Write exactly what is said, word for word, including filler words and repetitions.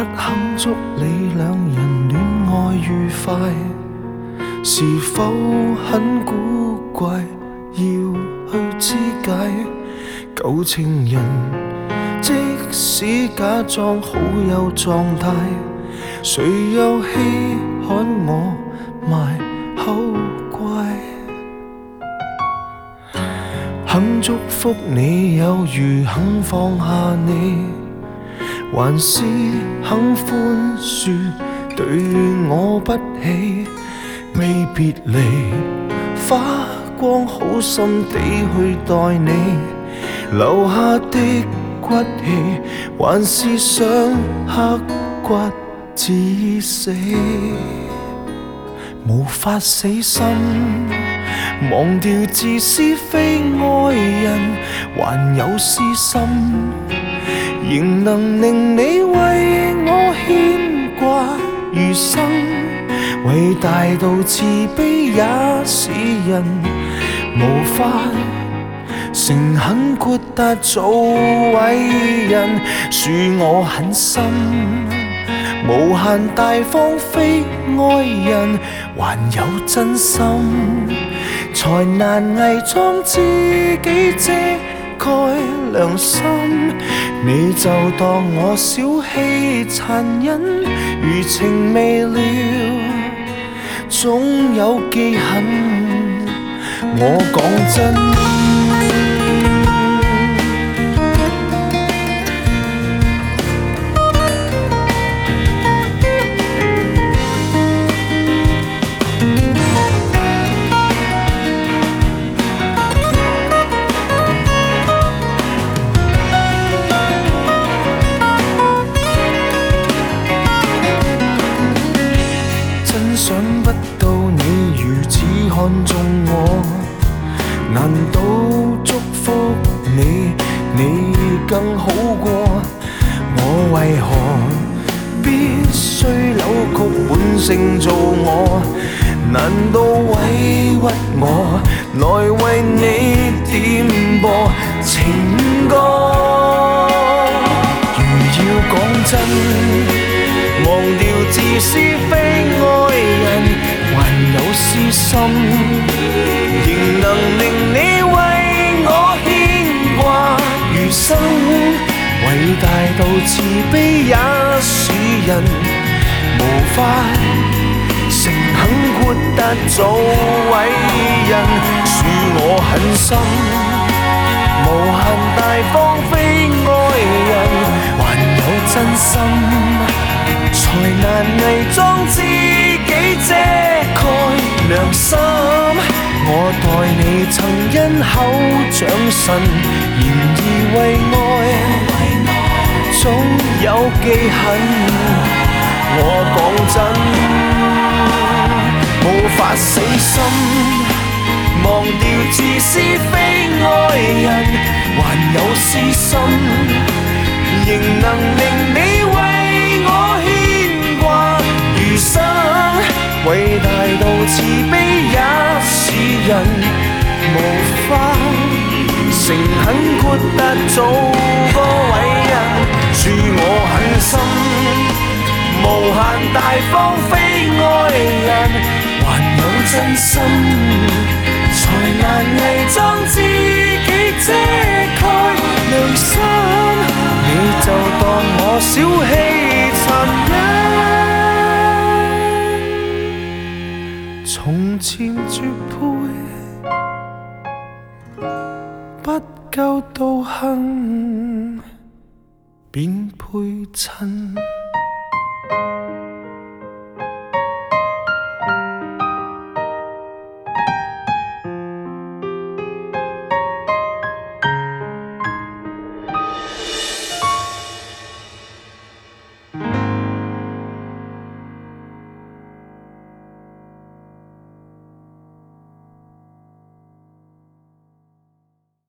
肯祝你兩人戀愛愉快，是否很古怪？要去肢解舊情人，即使假裝好有狀態，誰又稀罕我賣口乖？肯祝福你有如肯放下你，還是肯寬恕對我不起？未別離花光好心地去待你，留下的骨氣還是想刻骨致死，無法死心忘掉自私非愛人，還有私心仍能令你為我牽掛餘生。偉大到慈悲也是人，無法誠懇豁達做偉人，恕我狠心無限大方非愛人，還有真心才難偽裝自己遮蓋良心。你就當我小氣殘忍，餘情未了總有記恨。我講真想不到你如此看重我，難道祝福你你更好過？我為何必須扭曲本性做我？難道委屈我來為你點播情歌？如要講真，忘掉自私非愛人，還有私心仍能令你為我牽掛餘生。偉大到慈悲也是人，無法誠懇豁達做偉人，恕我狠心無限大方非愛人，還有真心才難偽裝自己遮蓋良心。我待你曾因口長神，然而為愛總有記恨。我講真無法死心忘掉自私非愛人，還有私心仍能令你為我牽掛餘生。偉大到慈悲也是人，無法誠懇豁達做個偉人，恕我狠心無限大方非愛人，還有真心才難偽裝自己遮蓋良心。你就當我小氣殘忍，從前絕配，不夠道行便配襯。